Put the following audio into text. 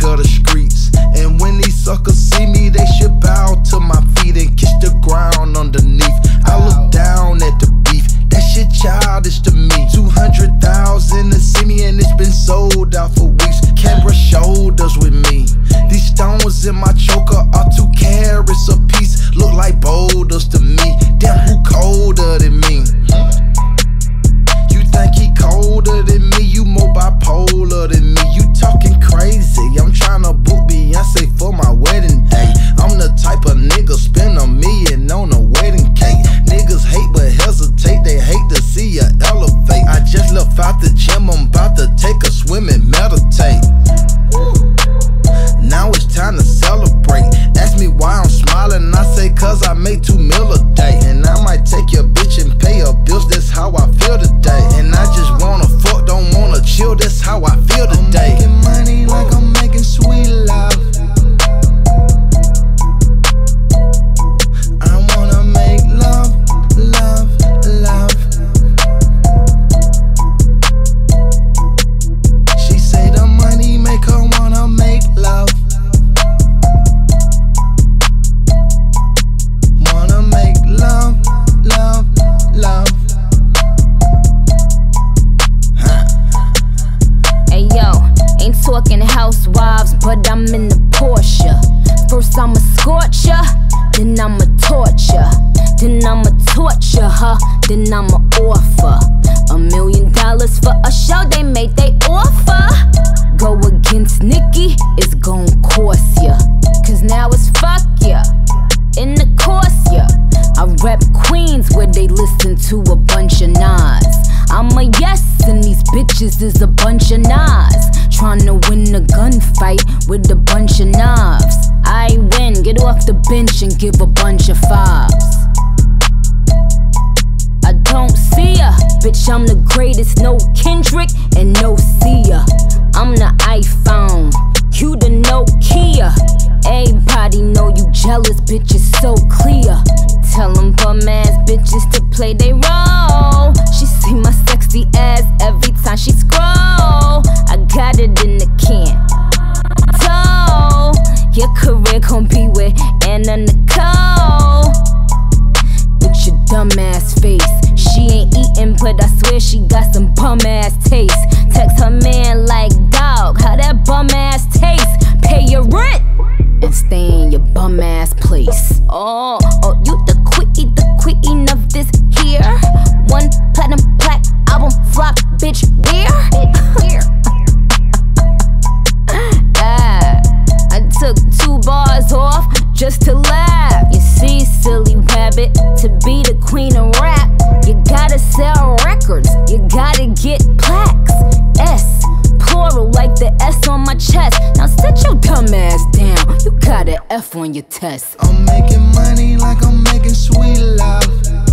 of the streets. And when these suckers see me, they should bow to my feet and kiss the ground underneath. I look down at the beef, that shit childish to me. 200,000 to see me and it's been sold out for weeks. Can't brush shoulders with me. These stones in my choker are 2 carats a piece. Look like boulders to me. Damn, who colder than me? You think he colder than me? You more bipolar than me. You talking crazy. I'm tryna book Beyonce for my wedding day. I'm the type of nigga spend $1 million on a wedding cake. Niggas hate but hesitate. They hate to see ya elevate. I just left out the gym. I'm about to take a swim and meditate. Now it's time to celebrate. Ask me why I'm smiling, I say cause I make 2 mil a day. And I might take your bitch and pay her bills, that's how I feel today. And I just wanna fuck, don't wanna chill, that's how I feel today. I'm making money like I'm making sweet love. I wanna make love, love, love. She say the money make her wanna make love. Love, love, love. Hey yo, ain't talking housewives, but I'm in the Porsche. First I'ma scorch ya, then I'ma torture, then I'ma torture her, then I'ma offer $1 million for a show they made they offer. Go against Nicki, it's gon' cost ya, cause now it's fuck ya, in the course ya. I rep Queens where they listen to a bunch of Nas. I'm a yes and these bitches is a bunch of Nas. Tryna win a gunfight with a bunch of knobs. I win, get off the bench and give a bunch of 5s. I don't see ya, bitch I'm the greatest, no Kendrick and no Sia. I'm the iPhone, you the Nokia. Everybody know you jealous, bitch, it's so clear. Tell them bum ass bitches to play they role. She see my sexy ass every time she scroll. I got it in the can. So, your career gon' be with Anna Nicole. With your dumb ass face. She ain't eating, but I swear she got some bum ass taste. Text her man like, dog, how that bum ass taste? Pay your rent and stay in your bum ass place. Oh, you the queen of this here. 1 platinum plaque album flop, bitch, where? I took 2 bars off just to laugh. You see, silly rabbit, to be the queen of rap, you gotta sell records, you gotta get plaques. S, plural like the S on my chest. Now sit your dumb ass down, you got an F on your test. I'm making money like I'm making sweet love.